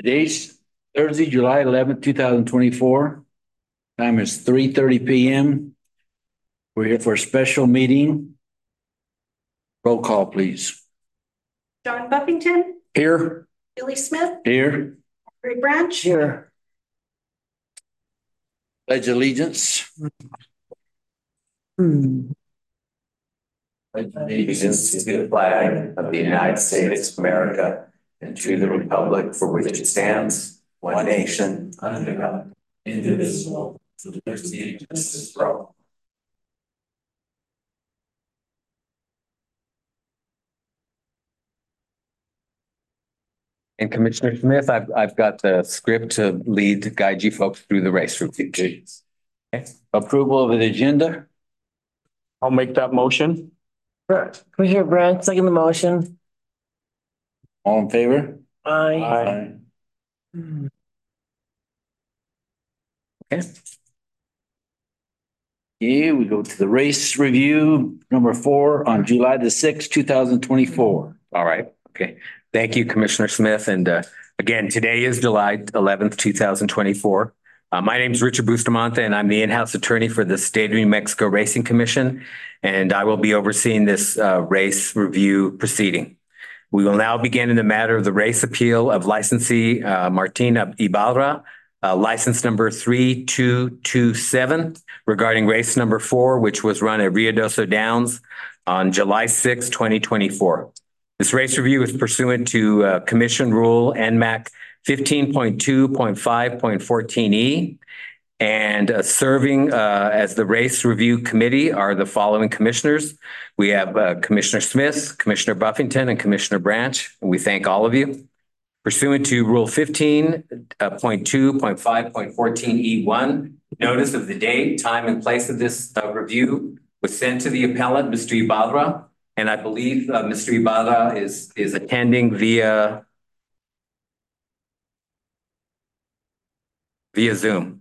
Today's Thursday, July 11th, 2024. Time is 3:30 p.m. We're here for a special meeting. Roll call, please. John Buffington, Here. Billy Smith, Here. Ray Branch. Here. Pledge allegiance. Pledge allegiance to the flag of the United States of America and to the republic for which it stands, one nation, under God, indivisible, with liberty and justice for all. And Commissioner Smith, I've got the script to guide you folks through the race review. Okay. Approval of the agenda. I'll make that motion. Commissioner Branch, second the motion. All in favor? Aye. Okay. Yeah, we go to the race review number 4 on July the 6th, 2024. All right. Okay. Thank you, Commissioner Smith. And again, today is July 11th, 2024. My name is Richard Bustamante, and I'm the in-house attorney for the State of New Mexico Racing Commission, and I will be overseeing this race review proceeding. We will now begin in the matter of the race appeal of licensee Martina Ibarra, license number 3227, regarding race number 4, which was run at Ruidoso Downs on July 6, 2024. This race review is pursuant to Commission Rule NMAC 15.2.5.14E, and serving as the race review committee are the following commissioners. We have Commissioner Smith, Commissioner Buffington, and Commissioner Branch. And we thank all of you. Pursuant to Rule 15.2.5.14E1, notice of the date, time, and place of this review was sent to the appellant, Mr. Ibarra, and I believe Mr. Ibarra is attending via Zoom.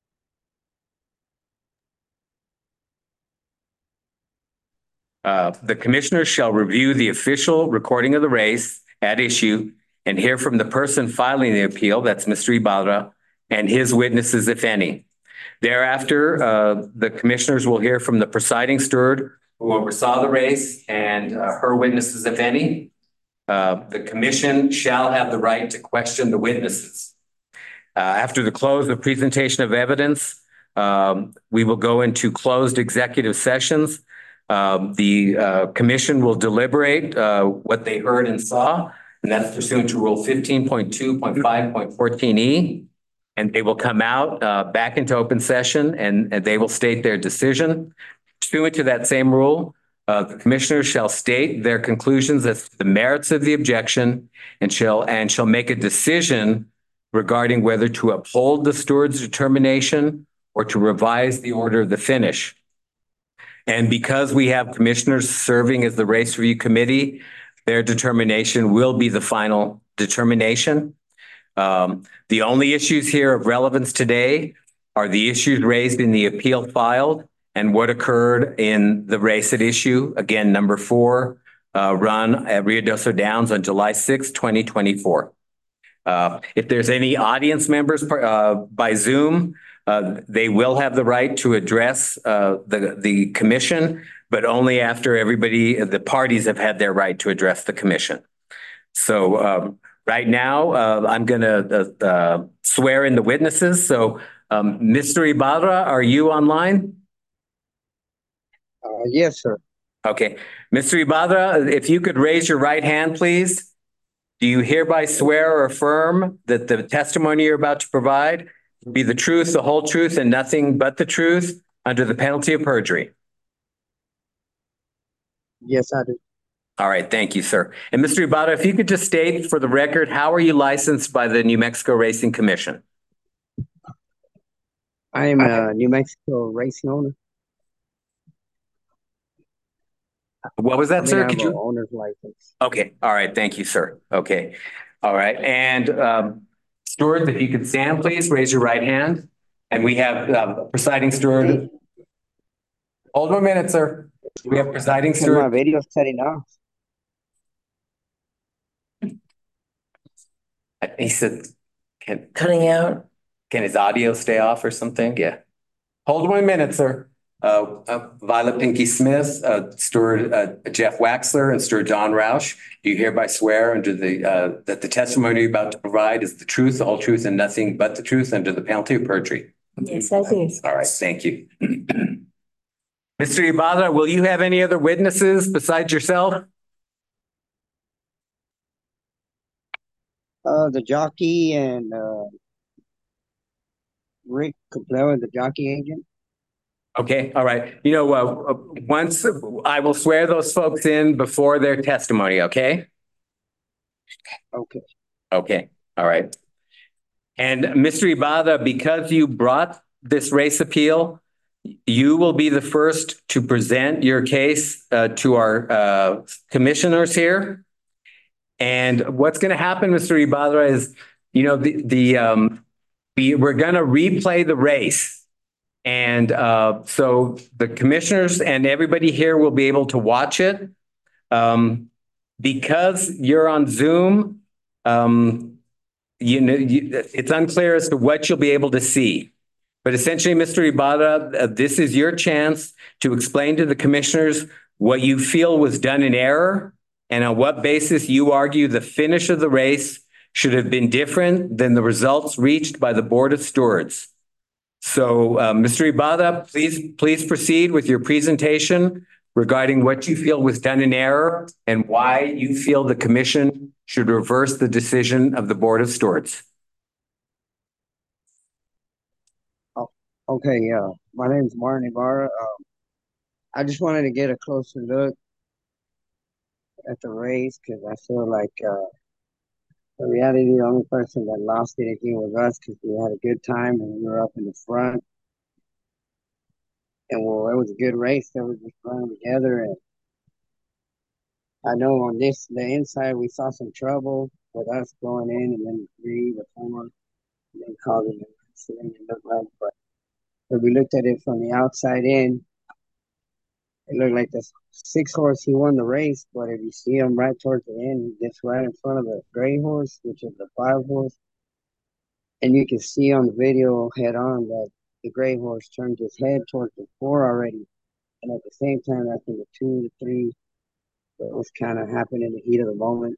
The commissioners shall review the official recording of the race at issue and hear from the person filing the appeal, that's Mr. Ibarra, and his witnesses, if any. Thereafter, the commissioners will hear from the presiding steward who oversaw the race and her witnesses, if any. The commission shall have the right to question the witnesses. After the close of presentation of evidence, we will go into closed executive sessions. The commission will deliberate what they heard and saw, and that's pursuant to Rule 15.2.5.14E. And they will come out back into open session and they will state their decision. Pursuant to that same rule, the commissioners shall state their conclusions as to the merits of the objection and shall make a decision regarding whether to uphold the steward's determination or to revise the order of the finish. And because we have commissioners serving as the race review committee, their determination will be the final determination. The only issues here of relevance today are the issues raised in the appeal filed and what occurred in the race at issue, again, number 4, run at Ruidoso Downs on July 6, 2024. If there's any audience members by Zoom, they will have the right to address the commission, but only after the parties have had their right to address the commission. So right now, I'm going to swear in the witnesses. So Mr. Ibarra, are you online? Yes, sir. Okay. Mr. Ibarra, if you could raise your right hand, please. Do you hereby swear or affirm that the testimony you're about to provide will be the truth, the whole truth, and nothing but the truth under the penalty of perjury? Yes, I do. All right. Thank you, sir. And Mr. Ibarra, if you could just state for the record, how are you licensed by the New Mexico Racing Commission? I am a New Mexico racing owner. What was that, sir? Could you owner's license? Okay. All right. Thank you, sir. Okay. All right. And steward, if you could stand, please raise your right hand. And we have presiding steward. Hold 1 minute, sir. We have presiding steward. My video's cutting off. He said cutting out. Can his audio stay off or something? Yeah. Hold 1 minute, sir. Violet Pinky Smith, Stuart Jeff Waxler, and Stuart John Roush, do you hereby swear under that the testimony you're about to provide is the truth, the whole truth, and nothing but the truth under the penalty of perjury? Yes, I do. All right, thank you. Mr. Ibarra, will you have any other witnesses besides yourself? The jockey and Rick Cabela, the jockey agent. Okay, all right. Once I will swear those folks in before their testimony, okay? Okay. Okay, all right. And Mr. Ibarra, because you brought this race appeal, you will be the first to present your case to our commissioners here. And what's going to happen, Mr. Ibarra, is, we're going to replay the race. And so the commissioners and everybody here will be able to watch it. Because you're on Zoom, it's unclear as to what you'll be able to see. But essentially, Mr. Ibarra, this is your chance to explain to the commissioners what you feel was done in error and on what basis you argue the finish of the race should have been different than the results reached by the Board of Stewards. So, Mr. Ibarra, please proceed with your presentation regarding what you feel was done in error and why you feel the commission should reverse the decision of the Board of Stewards. Okay, my name is Martin Ibarra. I just wanted to get a closer look at the race because I feel like in reality, the only person that lost anything was us because we had a good time and we were up in the front. And well, it was a good race that we just running together. And I know on the inside, we saw some trouble with us going in and then the 4, and then causing an accident, it looked like. But when we looked at it from the outside in, it looked like the 6 horse, he won the race. But if you see him right towards the end, he gets right in front of the gray horse, which is the 5 horse. And you can see on the video head on that the gray horse turned his head towards the 4 already. And at the same time, I think the 2, the 3, so it was kind of happening in the heat of the moment.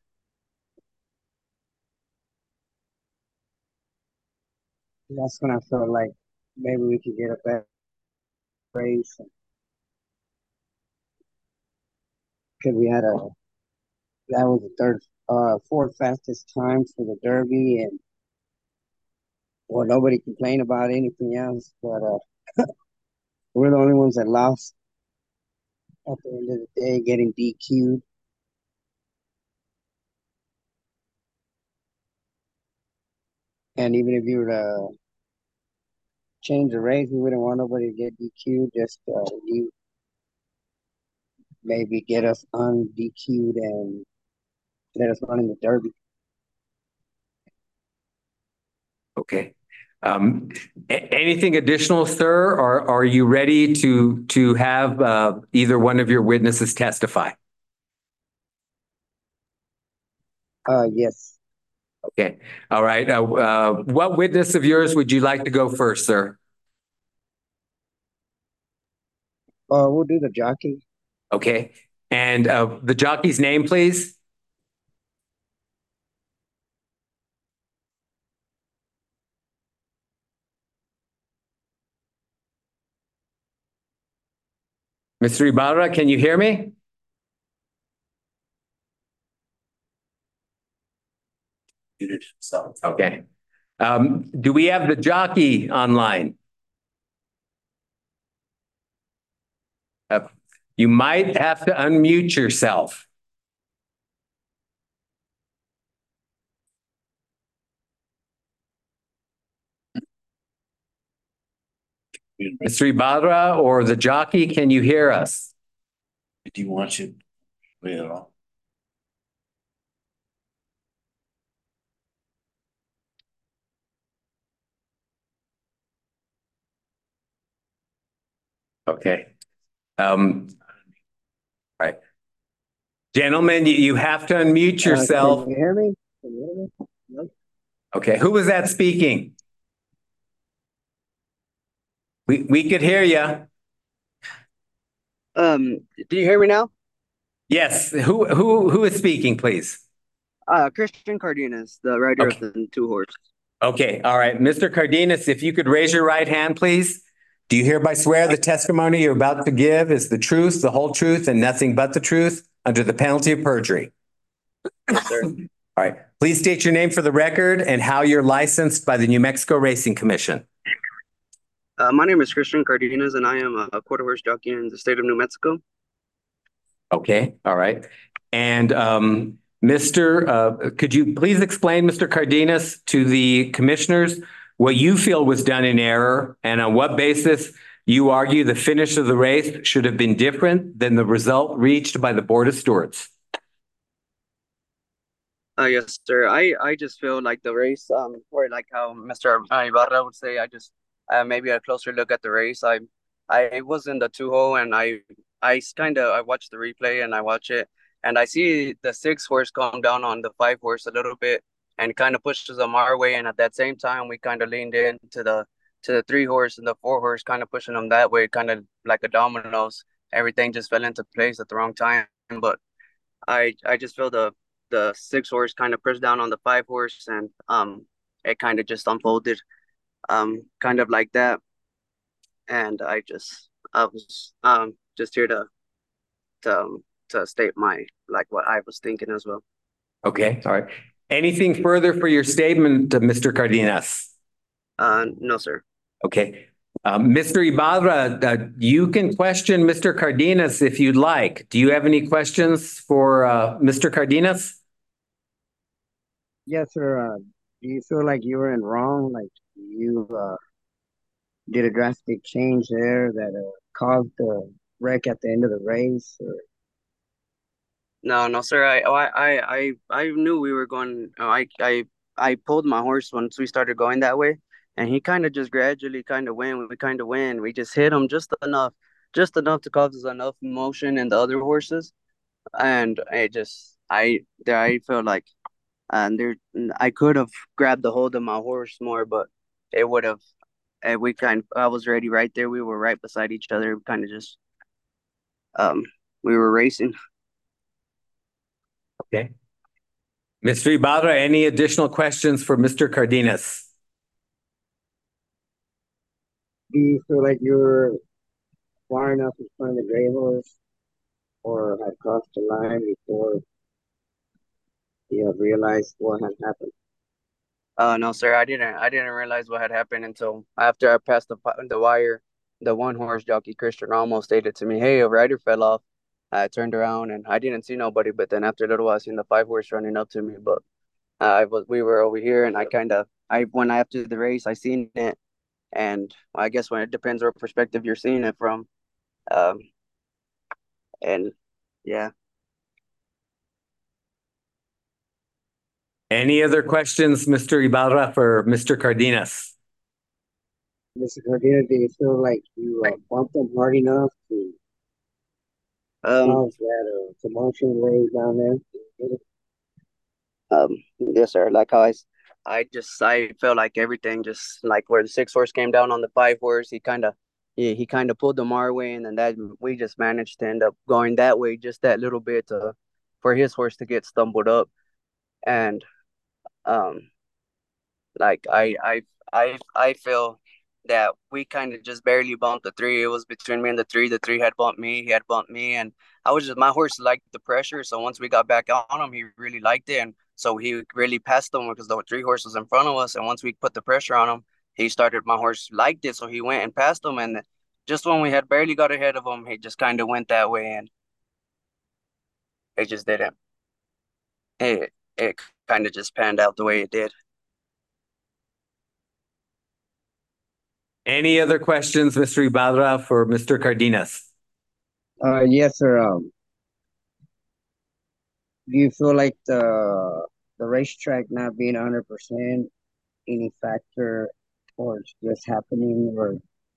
That's when I felt like maybe we could get a better race. Because that was the 4th fastest time for the Derby. And well, nobody complained about anything else. But we're the only ones that lost at the end of the day, getting DQ'd. And even if you were to change the race, we wouldn't want nobody to get DQ'd. Just you maybe get us un-DQ'd and let us run in the Derby. Okay. Anything additional, sir, or are you ready to have either one of your witnesses testify? Yes. Okay. All right. What witness of yours would you like to go first, sir? We'll do the jockey. Okay. And the jockey's name, please. Mr. Ibarra, can you hear me? Okay. Do we have the jockey online? You might have to unmute yourself. Mr. Ibarra or the jockey, can you hear us? Do you want you? Well. Okay. All right. Gentlemen, you have to unmute yourself. Can you hear me? Can you hear me? Nope. Okay, who was that speaking? We could hear you. Do you hear me now? Yes, who is speaking, please? Christian Cardenas, the rider of Okay. the two horse. Okay, all right. Mr. Cardenas, if you could raise your right hand, please. Do you hereby swear the testimony you're about to give is the truth, the whole truth, and nothing but the truth under the penalty of perjury? Yes, sir. All right. Please state your name for the record and how you're licensed by the New Mexico Racing Commission. My name is Christian Cardenas, and I am a quarter horse jockey in the state of New Mexico. Okay, all right. And could you please explain, Mr. Cardenas, to the commissioners what you feel was done in error and on what basis you argue the finish of the race should have been different than the result reached by the Board of Stewards? Yes, sir. I just feel like the race, or like how Mr. Ibarra would say, I just maybe a closer look at the race. I was in the 2-hole, and I watched the replay and I watch it, and I see the 6 horse come down on the 5 horse a little bit and kind of pushes them our way, and at that same time we kind of leaned into the 3 horse and the 4 horse, kind of pushing them that way, kind of like a dominoes. Everything just fell into place at the wrong time, but I just feel the 6 horse kind of pushed down on the 5 horse, and it kind of just unfolded kind of like that. And I was just here to state my, like, what I was thinking as well. Okay, all right. Anything further for your statement, Mr. Cardenas? No, sir. Okay. Mr. Ibarra, you can question Mr. Cardenas if you'd like. Do you have any questions for Mr. Cardenas? Yes, sir. Do you feel like you were in wrong? Like you did a drastic change there that caused the wreck at the end of the race? Or... No, sir. I knew we were going. I pulled my horse once we started going that way, and he kind of just gradually kind of went. We kind of went. We just hit him just enough to cause us enough motion in the other horses, and I felt like, and there I could have grabbed the hold of my horse more, but it would have. And I was ready right there. We were right beside each other. Kind of just um we were racing. Okay. Mr. Ibarra, any additional questions for Mr. Cardenas? Do you feel like you were far enough in front of the gray horse, or had crossed the line before you have realized what had happened? No, sir. I didn't realize what had happened until after I passed the wire. The 1 horse jockey Christian Ramos stated to me, "Hey, a rider fell off." I turned around and I didn't see nobody. But then after a little while, I seen the 5 horse running up to me. But we were over here, and when after the race, I seen it, and I guess when it depends what perspective you're seeing it from, um, and yeah. Any other questions, Mr. Ibarra, for Mr. Cardenas? Mr. Cardenas, do you feel like you bumped them hard enough to cause that commotion way down there? Yes, sir. Like how I felt like everything, just like where the 6 horse came down on the 5 horse, he kind of pulled them our way, and then that we just managed to end up going that way just that little bit for his horse to get stumbled up. And um like I feel that we kind of just barely bumped the 3. It was between me and the 3. The 3 had bumped me, he had bumped me, and my horse liked the pressure. So once we got back on him, he really liked it, and so he really passed him because the 3 horse was in front of us. And once we put the pressure on him, my horse liked it, so he went and passed him. And just when we had barely got ahead of him, he just kind of went that way, and it just didn't. It kind of just panned out the way it did. Any other questions, Mr. Ibarra, for Mr. Cardenas? Yes, sir. Do you feel like the racetrack not being 100% any factor towards this happening, or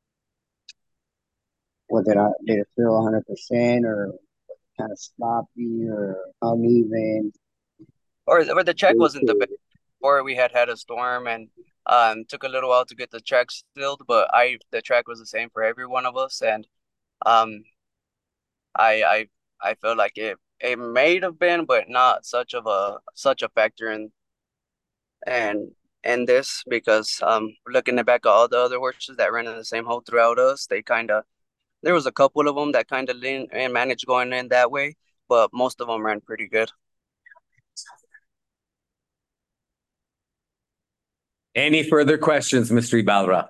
did it feel 100%, or kind of sloppy or uneven? Or the track wasn't the best. before we had a storm and took a little while to get the track sealed, but the track was the same for every one of us, and um I feel like it may have been, but not such a factor and in this because looking back at all the other horses that ran in the same hole throughout us, there was a couple of them that kind of leaned and managed going in that way, but most of them ran pretty good. Any further questions, Mr. Ibarra?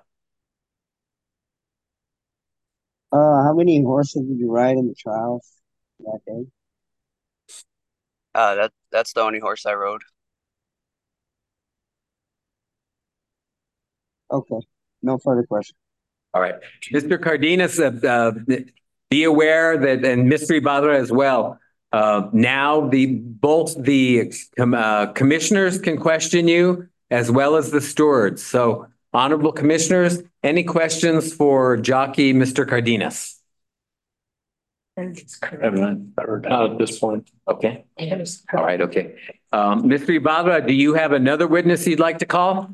How many horses did you ride in the trials that day? That's the only horse I rode. Okay, no further questions. All right. Mr. Cardenas, be aware that, and Mr. Ibarra as well, now both the commissioners can question you as well as the stewards. So honorable commissioners, any questions for jockey Mr. Cardenas? Everyone. Not at this point. Okay. All right. Okay. Mr. Ibarra, do you have another witness you'd like to call?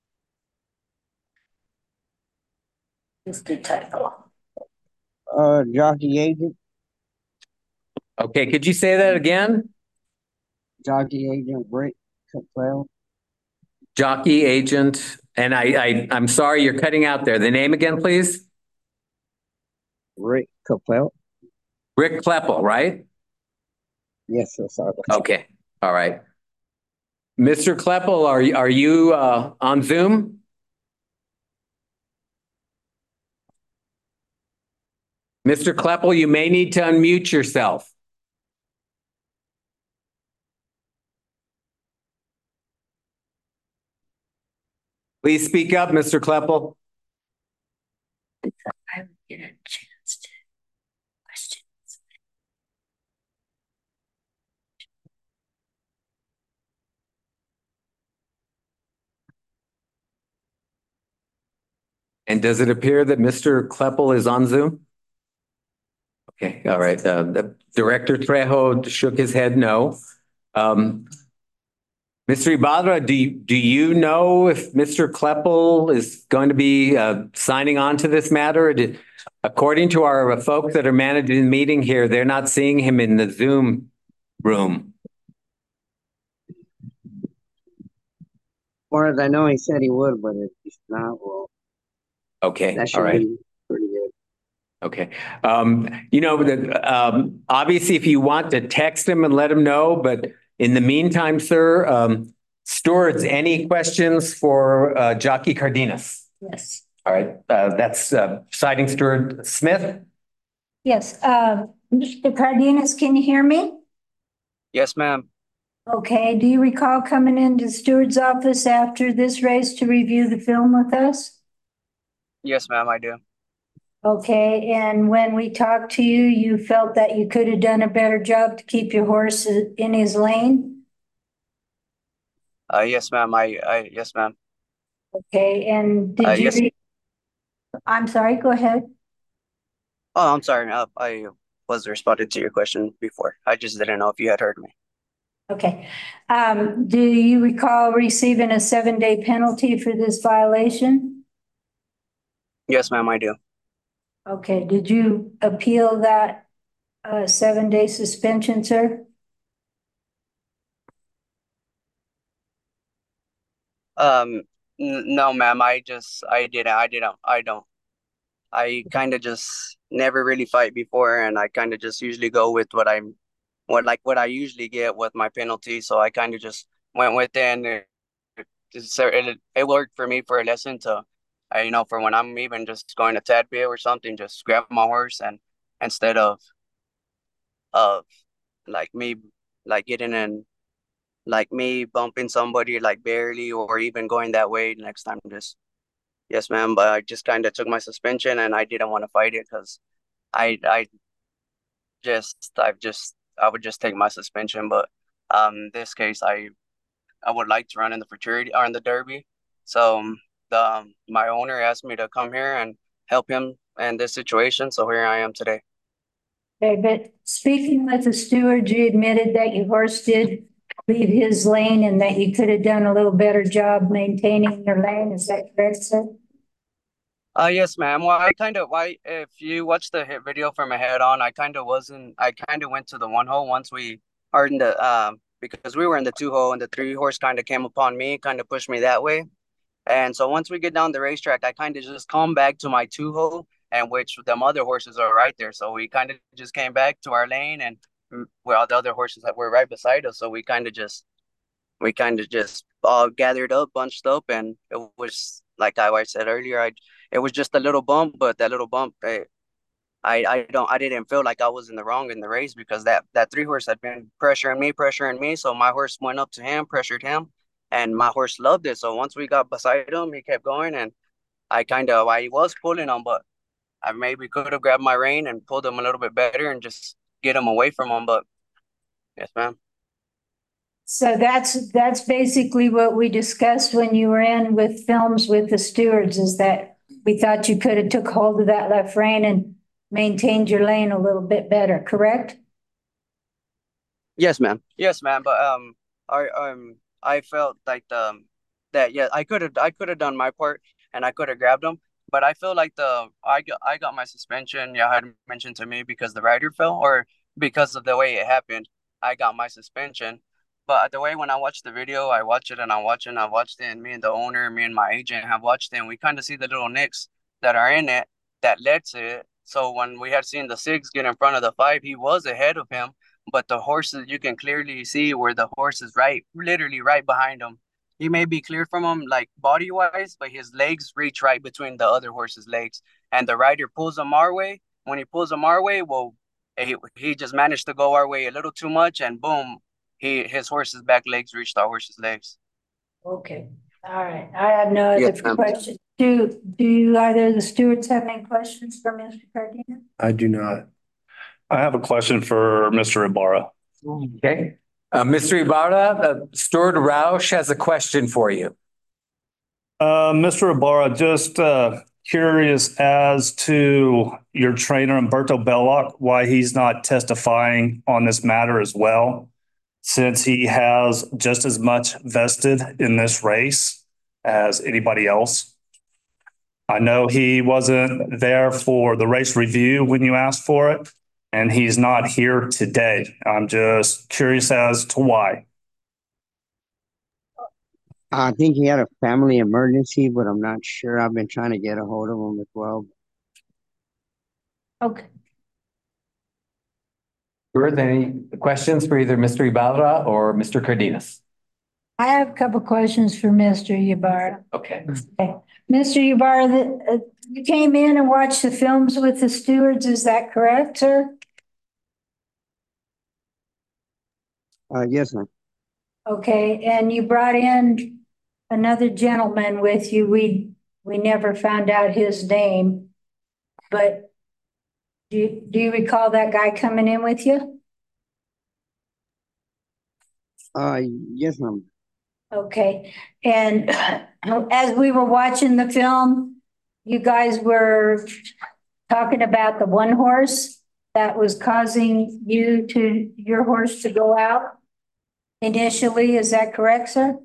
Mr. Title. Jockey agent, Okay. Could you say that again? jockey agent Rick Capel. Jockey agent, and I'm sorry, you're cutting out there. The name again, please? Rick Capel. Rick Kleppel, right? Yes, sir. Sorry. Okay. All right. Mr. Kleppel, are you on Zoom? Mr. Kleppel, you may need to unmute yourself. Please speak up, Mr. Kleppel. I would get a chance to question. And does it appear that Mr. Kleppel is on Zoom? Okay, all right. The Director Trejo shook his head no. Mr. Ibarra, do you know if Mr. Kleppel is going to be signing on to this matter? According to our folks that are managing the meeting here, they're not seeing him in the Zoom room. As far as I know, he said he would, but if he's not, well, Okay, that all should right. be pretty good. Okay. Obviously, if you want to text him and let him know, but in the meantime, sir, stewards, any questions for Jockey Cardenas? Yes. All right. That's Siding Steward Smith. Yes, Mr. Cardenas, can you hear me? Yes, ma'am. Okay, do you recall coming into the steward's office after this race to review the film with us? Yes, ma'am, I do. Okay, and when we talked to you, you felt that you could have done a better job to keep your horse in his lane? Yes, ma'am. Yes, ma'am. Okay, and did you? Yes. I'm sorry, go ahead. Oh, I'm sorry. I was responding to your question before. I just didn't know if you had heard me. Okay, do you recall receiving a 7-day penalty for this violation? Yes, ma'am, I do. Okay, did you appeal that 7-day suspension, sir? No, ma'am. I don't. I kind of just never really fight before, and I kind of just usually go with what I usually get with my penalty. So I kind of just went with it, and it worked for me for a lesson to, for when I'm even just going a tad bit or something, just grab my horse and instead of like me like getting in like me bumping somebody like barely or even going that way next time just yes ma'am, but I just kind of took my suspension and I didn't want to fight it because I I would just take my suspension, but this case I would like to run in the fraternity or in the derby, so my owner asked me to come here and help him in this situation, so here I am today. Okay, but speaking with the steward, you admitted that your horse did leave his lane and that you could have done a little better job maintaining your lane. Is that correct, sir? Yes, ma'am. Well, if you watch the hit video from my head on, I kind of went to the one hole once we are in the, because we were in the two hole and the three horse kind of came upon me, kind of pushed me that way. And so once we get down the racetrack, I kind of just come back to my two hole, and which them other horses are right there. So we kind of just came back to our lane, and well, the other horses that were right beside us. So we kind of just all gathered up, bunched up, and it was like I said earlier, it was just a little bump, but that little bump, I didn't feel like I was in the wrong in the race because that three horse had been pressuring me. So my horse went up to him, pressured him, and my horse loved it. So once we got beside him, he kept going, and I was pulling him, but I maybe could have grabbed my rein and pulled him a little bit better and just get him away from him. But yes, ma'am. So that's basically what we discussed when you were in with films with the stewards, is that we thought you could have took hold of that left rein and maintained your lane a little bit better, correct? Yes, ma'am. Yes, ma'am. But I felt like that yeah, I could have done my part and I could have grabbed him. But I feel like I got my suspension. Yeah, had mentioned to me because the rider fell or because of the way it happened. I got my suspension. But the way when I watched the video, I watch it and I watched it, and me and the owner, me and my agent have watched it, and we kind of see the little nicks that are in it that led to it. So when we had seen the six get in front of the five, he was ahead of him, but the horses, you can clearly see where the horse is literally right behind him. He may be clear from him like body wise, but his legs reach right between the other horse's legs, and the rider pulls him our way. When he pulls him our way, well, he just managed to go our way a little too much, and boom, his horse's back legs reached our horse's legs. Okay, all right. I have no Yes, other ma'am. questions. Do you either of the stewards have any questions for Mr. Cardenas? I do not. I have a question for Mr. Ibarra. Okay. Mr. Ibarra, Stuart Roush has a question for you. Mr. Ibarra, just curious as to your trainer, Umberto Belloc, why he's not testifying on this matter as well, since he has just as much vested in this race as anybody else. I know he wasn't there for the race review when you asked for it, and he's not here today. I'm just curious as to why. I think he had a family emergency, but I'm not sure. I've been trying to get a hold of him as well. Okay. Stuart, any questions for either Mr. Ibarra or Mr. Cardenas? I have a couple questions for Mr. Ibarra. Okay. Mr. Ibarra, you came in and watched the films with the stewards, is that correct, sir? Yes, ma'am. Okay, and you brought in another gentleman with you. We never found out his name, but do you recall that guy coming in with you? Yes, ma'am. Okay, and as we were watching the film, you guys were talking about the one horse that was causing your horse to go out initially, is that correct, sir?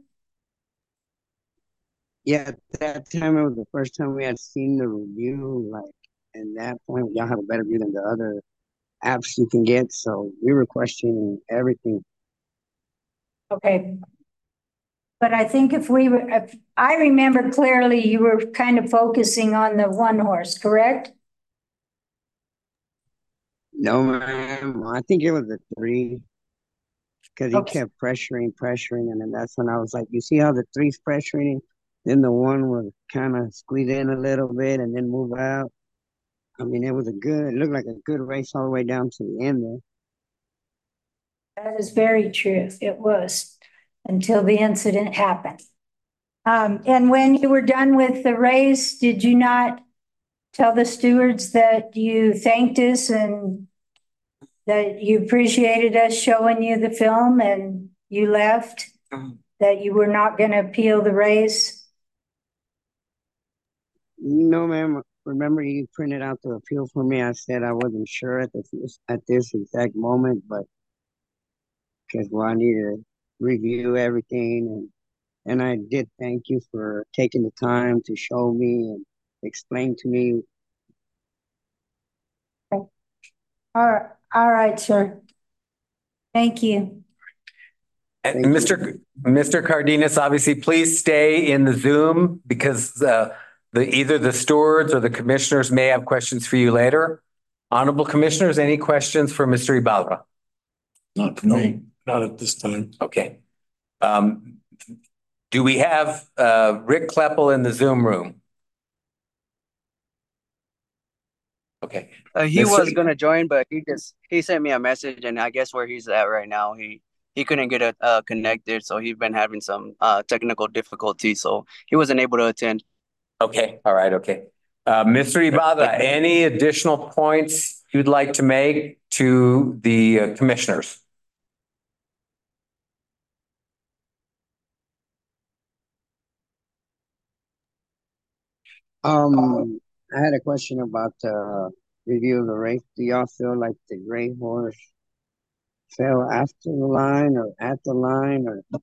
Yeah, at that time it was the first time we had seen the review. Like, at that point, y'all have a better view than the other apps you can get. So we were questioning everything. Okay. But I think if I remember clearly, you were kind of focusing on the one horse, correct? No, ma'am. I think it was the three. Because he kept pressuring, and then that's when I was like, you see how the three's pressuring? Then the one was kind of squeeze in a little bit and then move out. I mean, it looked like a good race all the way down to the end there. That is very true. It was until the incident happened. And when you were done with the race, did you not tell the stewards that you thanked us and that you appreciated us showing you the film and you left, that you were not going to appeal the race? No, ma'am. Remember, you printed out the appeal for me. I said I wasn't sure at this exact moment, but because I needed review everything. And I did thank you for taking the time to show me and explain to me. All right, sir. Thank you. And Thank Mr. Cardenas, obviously, please stay in the Zoom because either the stewards or the commissioners may have questions for you later. Honorable commissioners, any questions for Mr. Ibarra? Not for me. Not at this time. Okay. Do we have Rick Kleppel in the Zoom room? Okay. He Mr. was gonna join, but he sent me a message, and I guess where he's at right now, he couldn't get it connected, so he's been having some technical difficulties, so he wasn't able to attend. Okay, all right, okay. Mr. Ibarra, any additional points you'd like to make to the commissioners? I had a question about the review of the race. Do y'all feel like the gray horse fell after the line or at the line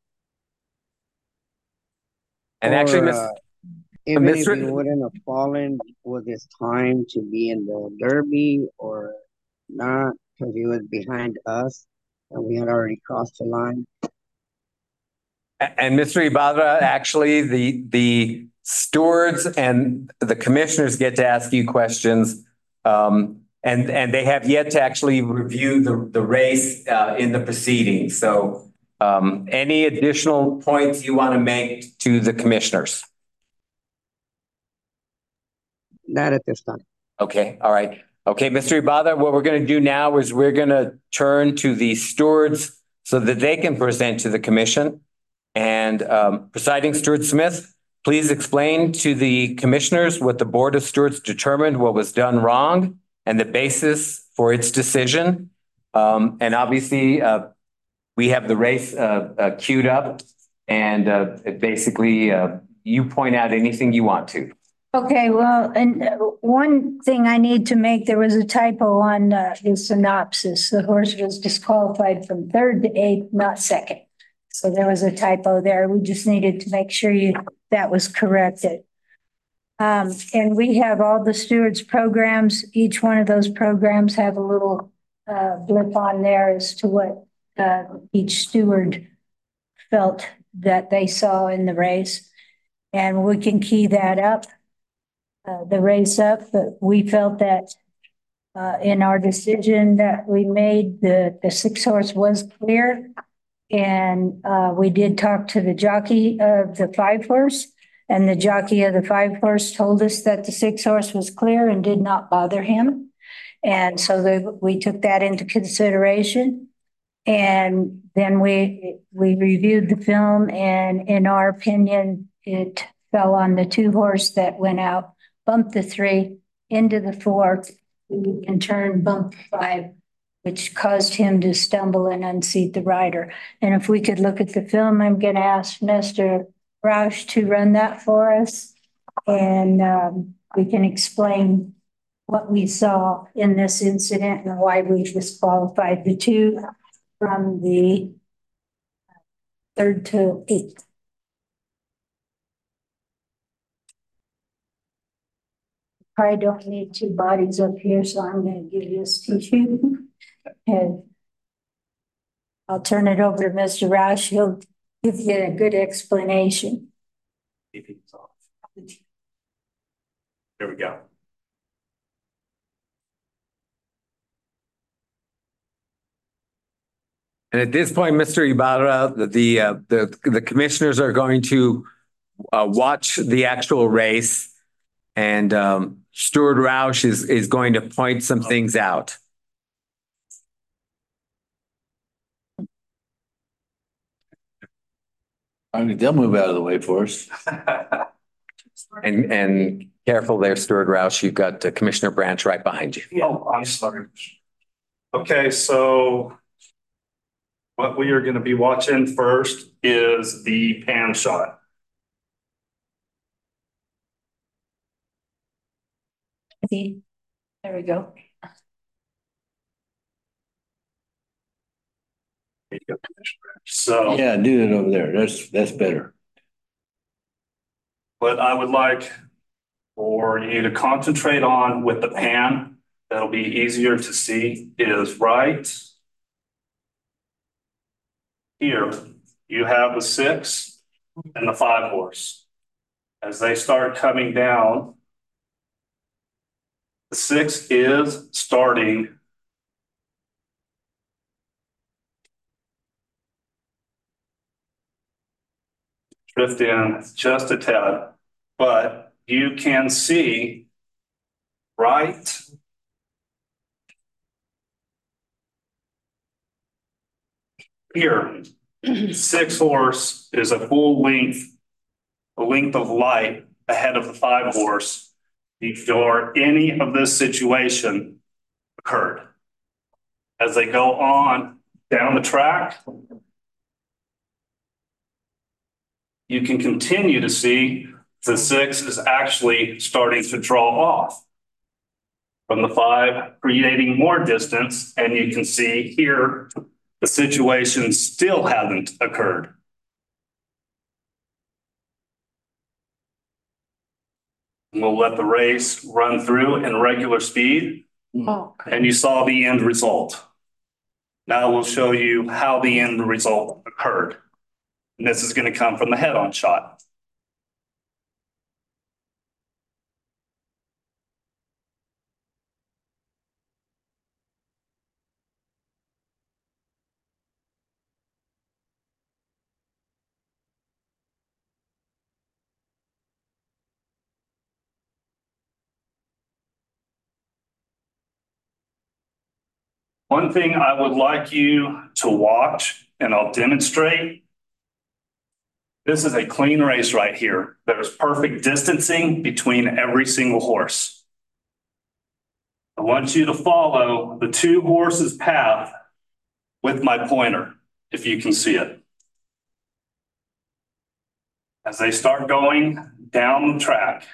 And actually, even if Mr. he wouldn't have fallen, was his time to be in the derby or not? Because he was behind us and we had already crossed the line. And Mr. Ibarra, actually, the stewards and the commissioners get to ask you questions. And they have yet to actually review the race in the proceedings. So any additional points you want to make to the commissioners? Not at this time. Okay, all right. Okay, Mr. Ibarra, what we're going to do now is we're going to turn to the stewards so that they can present to the commission. And Presiding Steward Smith, please explain to the commissioners what the Board of Stewards determined what was done wrong and the basis for its decision. And obviously, we have the race queued up and basically you point out anything you want to. Okay, well, and one thing I need to make, there was a typo on the synopsis. The horse was disqualified from third to eighth, not second. So there was a typo there. We just needed to make sure that was corrected. And we have all the stewards programs. Each one of those programs have a little blip on there as to what each steward felt that they saw in the race. And we can key that up, the race up, but we felt that in our decision that we made, the 6-horse was clear. And we did talk to the jockey of the 5-horse, and the jockey of the 5-horse told us that the 6-horse was clear and did not bother him. And so we took that into consideration. And then we reviewed the film, and in our opinion, it fell on the 2-horse that went out, bumped the 3 into the 4, in turn bumped the 5, which caused him to stumble and unseat the rider. And if we could look at the film, I'm going to ask Mr. Roush to run that for us. And we can explain what we saw in this incident and why we disqualified the 2 from the 3rd to 8th. Probably don't need 2 bodies up here, so I'm going to give this to you. And I'll turn it over to Mr. Roush. He'll give you a good explanation. There we go. And at this point, Mr. Ibarra, the commissioners are going to watch the actual race, and Steward Roush is going to point some things out. I mean, they'll move out of the way for us. And careful there, Steward Roush. You've got Commissioner Branch right behind you. Oh, I'm sorry. Okay, so what we are going to be watching first is the pan shot. There we go. So Yeah, do it over there. That's better. what I would like for you to concentrate on with the pan, that'll be easier to see, is right here. You have the 6 and the 5 horse. As they start coming down, the 6 is starting drift in just a tad, but you can see right here, 6 horse is a full length, a length of light ahead of the 5 horse before any of this situation occurred. As they go on down the track, you can continue to see the 6 is actually starting to draw off from the 5, creating more distance. And you can see here, the situation still hasn't occurred. We'll let the race run through in regular speed. And you saw the end result. Now we'll show you how the end result occurred. And this is going to come from the head-on shot. One thing I would like you to watch, and I'll demonstrate. This is a clean race right here. There's perfect distancing between every single horse. I want you to follow the 2 horses' path with my pointer, if you can see it. As they start going down the track.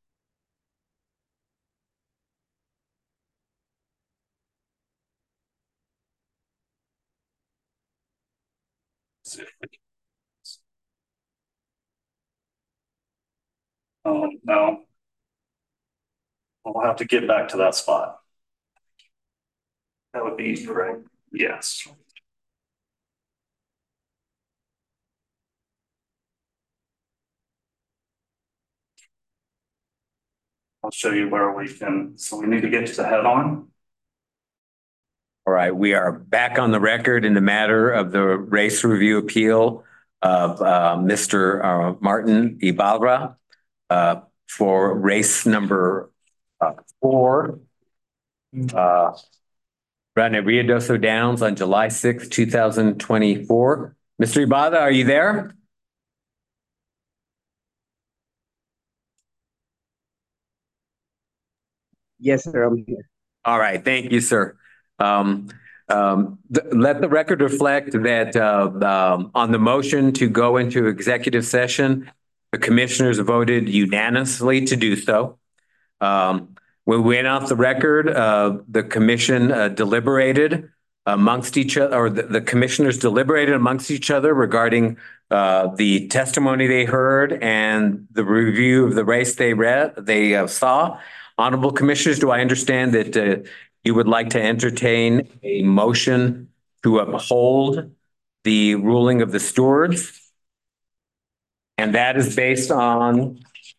Oh, no. We'll have to get back to that spot. That would be correct. Yes. I'll show you where we can. So we need to get to the head-on. All right, we are back on the record in the matter of the race review appeal of Mr. Martin Ibarra for race number 4, run at Ruidoso Downs on July 6, 2024. Mr. Ibarra, are you there? Yes, sir. I'm here. All right, thank you, sir. Let the record reflect that on the motion to go into executive session, the commissioners voted unanimously to do so. When we went off the record, the commission deliberated amongst each other, or the commissioners deliberated amongst each other regarding the testimony they heard and the review of the race they saw. Honorable commissioners, do I understand that you would like to entertain a motion to uphold the ruling of the stewards? And that is based on.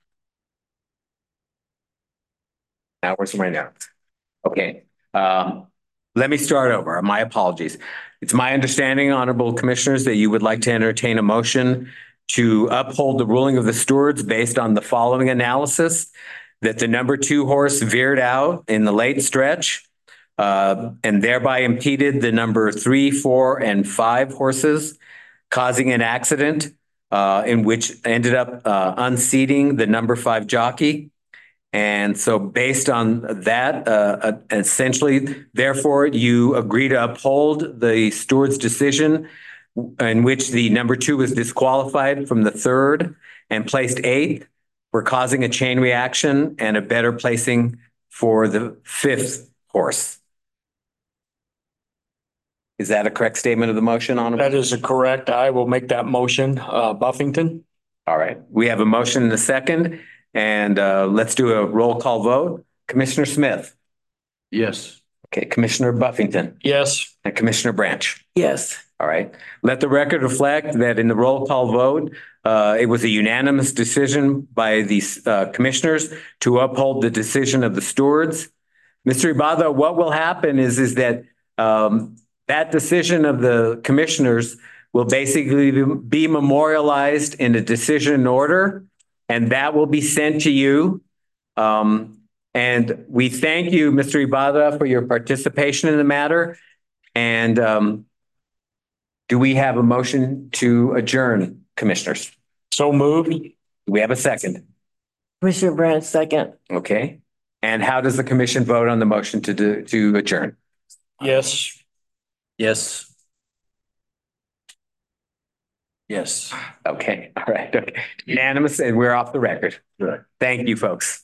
Now, where's my notes? Okay. Let me start over. My apologies. It's my understanding, honorable commissioners, that you would like to entertain a motion to uphold the ruling of the stewards based on the following analysis: that the number 2 horse veered out in the late stretch and thereby impeded the number 3, 4, and 5 horses, causing an accident in which ended up unseating the number 5 jockey. And so based on that, essentially, therefore, you agree to uphold the steward's decision in which the number 2 was disqualified from the 3rd and placed 8th for causing a chain reaction and a better placing for the 5th horse. Is that a correct statement of the motion on? That is correct. I will make that motion. Buffington? All right, we have a motion and a second, and let's do a roll call vote. Commissioner Smith. Yes. Okay, Commissioner Buffington Yes. and Commissioner Branch. Yes. All right. Let the record reflect that in the roll call vote, it was a unanimous decision by these commissioners to uphold the decision of the stewards. Mr. Ibarra, what will happen is that that decision of the commissioners will basically be memorialized in a decision order, and that will be sent to you. And we thank you, Mr. Ibarra, for your participation in the matter. And do we have a motion to adjourn, commissioners? So moved. Do we have a second? Commissioner Branch, second. Okay. And how does the commission vote on the motion to adjourn? Yes. Yes. Yes. Okay. All right. Okay. Unanimous, and we're off the record. Right. Thank you, folks.